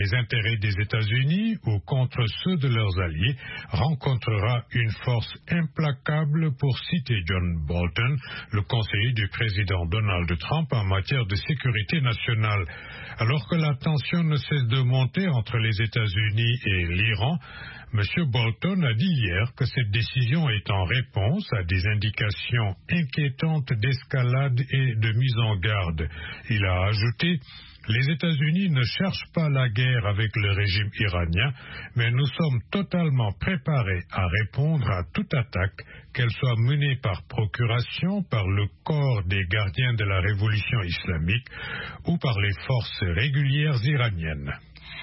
Les intérêts des États-Unis ou contre ceux de leurs alliés rencontrera une force implacable, pour citer John Bolton, le conseiller du président Donald Trump en matière de sécurité nationale. Alors que la tension ne cesse de monter entre les États-Unis et l'Iran, M. Bolton a dit hier que cette décision est en réponse à des indications inquiétantes d'escalade et de mise en garde. Il a ajouté: les États-Unis ne cherchent pas la guerre avec le régime iranien, mais nous sommes totalement préparés à répondre à toute attaque, qu'elle soit menée par procuration, par le corps des gardiens de la révolution islamique ou par les forces régulières iraniennes.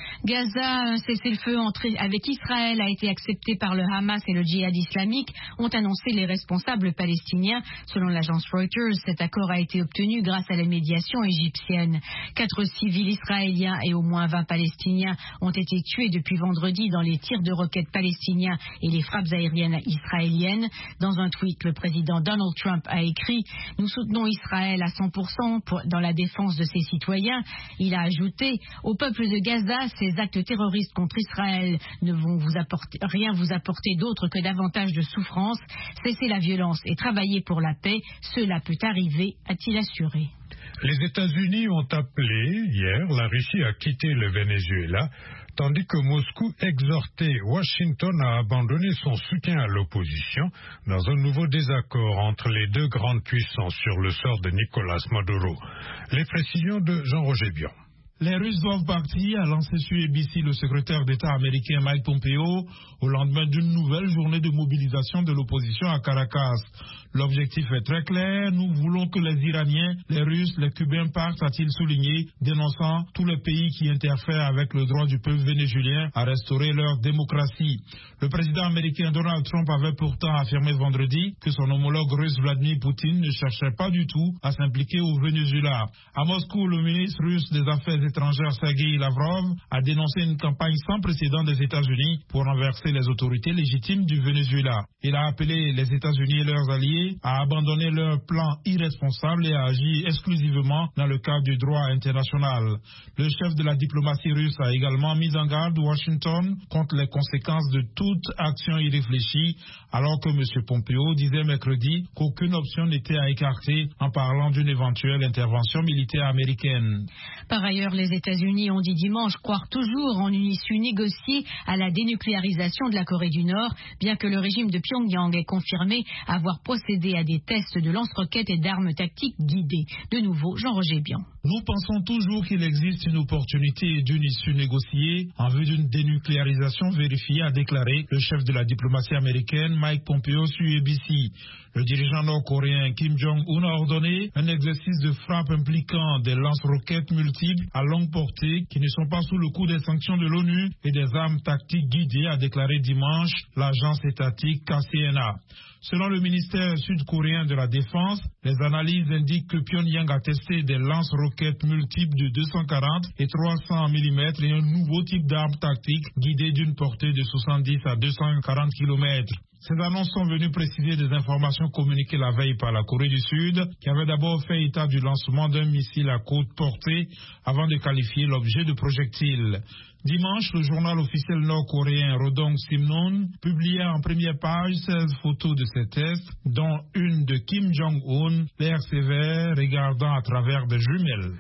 Gaza, un cessez-le-feu avec Israël a été accepté par le Hamas et le djihad islamique, ont annoncé les responsables palestiniens. Selon l'agence Reuters, cet accord a été obtenu grâce à la médiation égyptienne. 4 civils israéliens et au moins 20 Palestiniens ont été tués depuis vendredi dans les tirs de roquettes palestiniens et les frappes aériennes israéliennes. Dans un tweet, le président Donald Trump a écrit: « Nous soutenons Israël à 100% dans la défense de ses citoyens. » Il a ajouté: « Au peuple de Gaza, ces actes terroristes contre Israël ne vont rien vous apporter d'autre que davantage de souffrance. Cessez la violence et travaillez pour la paix. Cela peut arriver, a-t-il assuré. » Les États-Unis ont appelé hier la Russie à quitter le Venezuela, tandis que Moscou exhortait Washington à abandonner son soutien à l'opposition dans un nouveau désaccord entre les deux grandes puissances sur le sort de Nicolás Maduro. Les précisions de Jean-Roger Bion. Les Russes doivent partir, a lancé sur ABC le secrétaire d'État américain Mike Pompeo au lendemain d'une nouvelle journée de mobilisation de l'opposition à Caracas. L'objectif est très clair, nous voulons que les Iraniens, les Russes, les Cubains partent, a-t-il souligné, dénonçant tous les pays qui interfèrent avec le droit du peuple vénézuélien à restaurer leur démocratie. Le président américain Donald Trump avait pourtant affirmé vendredi que son homologue russe Vladimir Poutine ne cherchait pas du tout à s'impliquer au Venezuela. À Moscou, le ministre russe des Affaires étrangères Sergei Lavrov a dénoncé une campagne sans précédent des États-Unis pour renverser les autorités légitimes du Venezuela. Il a appelé les États-Unis et leurs alliés à abandonner leur plan irresponsable et à agir exclusivement dans le cadre du droit international. Le chef de la diplomatie russe a également mis en garde Washington contre les conséquences de toute action irréfléchie, alors que M. Pompeo disait mercredi qu'aucune option n'était à écarter en parlant d'une éventuelle intervention militaire américaine. Par ailleurs, les États-Unis ont dit dimanche croire toujours en une issue négociée à la dénucléarisation de la Corée du Nord, bien que le régime de Pyongyang ait confirmé avoir procédé à des tests de lance-roquettes et d'armes tactiques guidées. De nouveau, Jean-Roger Bion. Nous pensons toujours qu'il existe une opportunité d'une issue négociée en vue d'une dénucléarisation vérifiée, a déclaré le chef de la diplomatie américaine Mike Pompeo sur ABC. Le dirigeant nord-coréen Kim Jong-un a ordonné un exercice de frappe impliquant des lance-roquettes multiples à longue portée qui ne sont pas sous le coup des sanctions de l'ONU et des armes tactiques guidées, a déclaré dimanche l'agence étatique KCNA. Selon le ministère sud-coréen de la Défense, les analyses indiquent que Pyongyang a testé des lance-roquettes multiples de 240 et 300 mm et un nouveau type d'arme tactique guidée d'une portée de 70 à 240 km. Ces annonces sont venues préciser des informations communiquées la veille par la Corée du Sud, qui avait d'abord fait état du lancement d'un missile à courte portée avant de qualifier l'objet de projectile. Dimanche, le journal officiel nord-coréen Rodong Sinmun publiait en première page 16 photos de ces tests, dont une de Kim Jong-un, l'air sévère, regardant à travers des jumelles.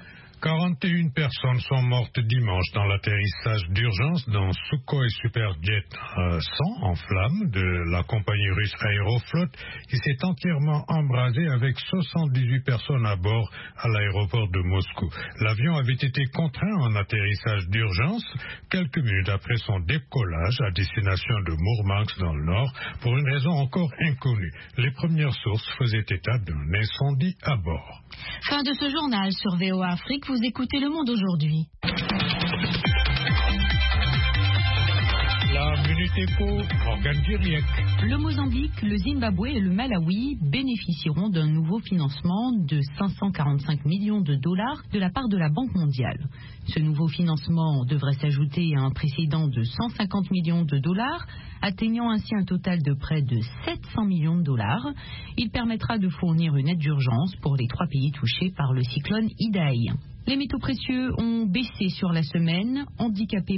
41 personnes sont mortes dimanche dans l'atterrissage d'urgence d'un Sukhoi Superjet 100 en flammes de la compagnie russe Aeroflot qui s'est entièrement embrasé avec 78 personnes à bord à l'aéroport de Moscou. L'avion avait été contraint en atterrissage d'urgence quelques minutes après son décollage à destination de Mourmansk dans le nord pour une raison encore inconnue. Les premières sources faisaient état d'un incendie à bord. Fin de ce journal sur VOA Afrique. Vous écoutez Le Monde aujourd'hui. La Minute Éco, Morgane Diriec. Le Mozambique, le Zimbabwe et le Malawi bénéficieront d'un nouveau financement de 545 millions de dollars de la part de la Banque mondiale. Ce nouveau financement devrait s'ajouter à un précédent de 150 millions de dollars, atteignant ainsi un total de près de 700 millions de dollars. Il permettra de fournir une aide d'urgence pour les 3 pays touchés par le cyclone Idai. Les métaux précieux ont baissé sur la semaine, handicapés